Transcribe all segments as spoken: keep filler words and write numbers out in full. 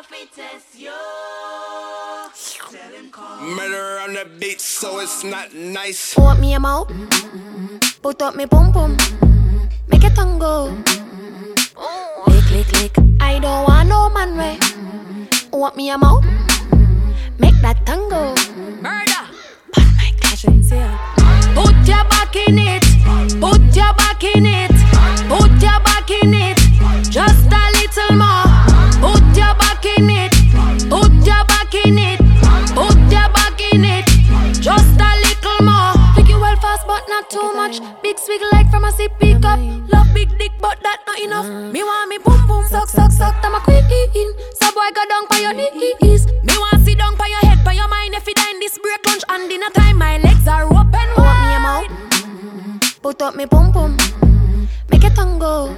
Murder on the beat, so it's not nice. Want me a mouth? Put up me pum pum. Make it tango. Lick, lick, lick. I don't want no man way. Want me a mouth? Make that tango. Murder. But my cousin's here. Put your back in it. Put your back in it. Put your back in it. Just a little more. Put your back in it. Put your back in it. Put your back in it. Just a little more. Take you well fast but not too much. Big swig like from a sippy cup. Love big dick but that not enough. Me want me boom boom. Suck suck suck. I'm a queen. So boy go down by your knees. Me want sit down by your head, by your mind. If you die in this break lunch and dinner time, my legs are open wide. Want me a mouth? Put up me pum pum. Make it tango.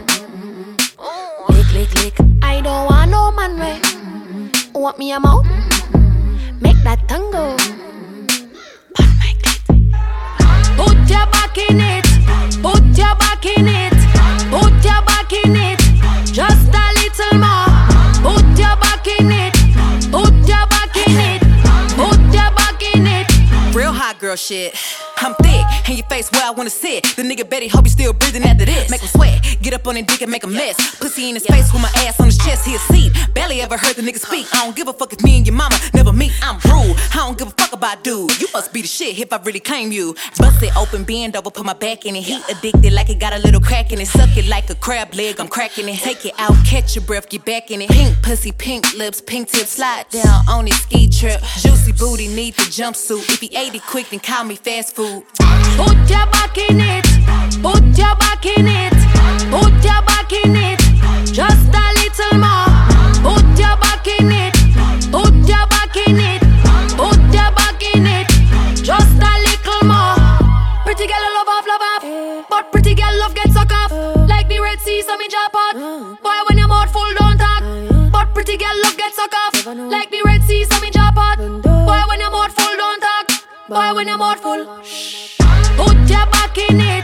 Lick lick lick. I don't want no man way. Want me a mouth? Make that tango. But my clit. Put your back in it. Put your back in it. Put your back in it. Just a little more. Put your back in it. Put your back in it. Put your back in it. Real hot girl shit. I'm thick, in your face where I wanna sit. The nigga Betty hope you still breathing after this. Make him sweat, get up on his dick and make a mess. Pussy in his face with my ass on his chest, he a seat. Barely ever heard the nigga speak. I don't give a fuck if me and your mama never meet. I'm rude, I don't give a fuck about dude. You must be the shit if I really claim you. Bust it open, bend over, put my back in it. He addicted like it got a little crack in it. Suck it like a crab leg, I'm cracking it. Take it out, catch your breath, get back in it. Pink pussy, pink lips, pink tip, slide down on his ski trip. Juicy booty, need the jumpsuit. If he ate it quick, then call me fast food. Put your back in it. Put your back in it. Put your back in it. Just a little more. Put your back in it. Put your back in it. Put your back in it. Just a little more. Pretty girl love off, love off. But pretty girl love get suck off. Like the Red Sea, so me drop out. Boy, when your mouth full, don't talk. But pretty girl love get suck off. Like the Red Sea, so me drop out. Boy, when your mouth full, don't talk. Boy, when your mouth full. Put your back in it.